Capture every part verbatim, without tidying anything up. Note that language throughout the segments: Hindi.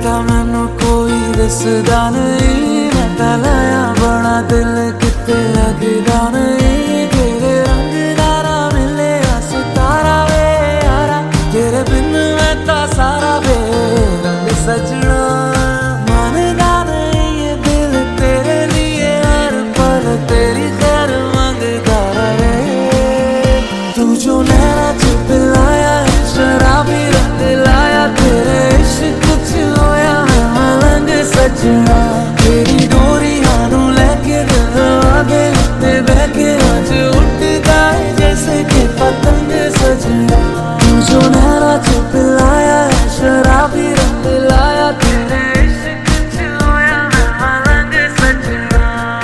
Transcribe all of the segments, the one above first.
देखा मैनू कोई दसदा नहीं, मैं तां लाया बड़ा दिल किते लगदा नहीं। तेरे रंग दारा मिले सितारा वे यारा, तेरे बिन मैं तां सारा वे रंग सजना। मानदा नहीं ये दिल तेरे लिए हर पल तेरी खैर मंगदा रहे। तू जो नैना च पिलाया है शराबी रंग लाया, तेरे इश्क च होया मैं मलंग सजना। तेरी डोरियां नू लेके दिल आगे उत्ते बह के अज उड़दा है जैसे कि पतंग सजना। तू जो नैना च पिलाया है शराबी रंग लाया, तेरे इश्क च होया मैं मलंग सजना।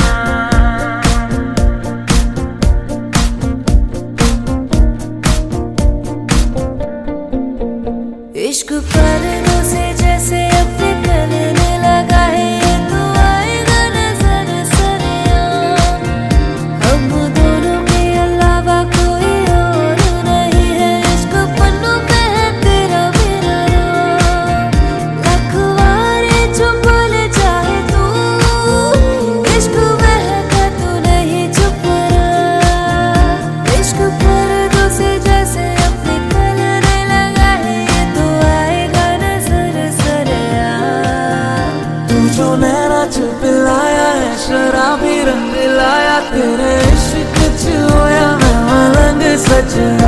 इश्क पर्दों से जैसे अपने करने लगा है, ये तो आएगा नजर सरेआम। हम दोनों के अलावा कोई और नहीं है, इश्क पन्नों पे है तेरा मेरा नाम। लखवारे जो बोले चाहे तू, इश्क महका तू नहीं चुप रहा। इश्क पर्दों से जैसे अपने करने लगा है, ये तो आएगा नजर सरेआम। तू जो नैना च पिलाया है शराबी रंग लाया, तेरे इश्क च होया मैं मलंग सजना।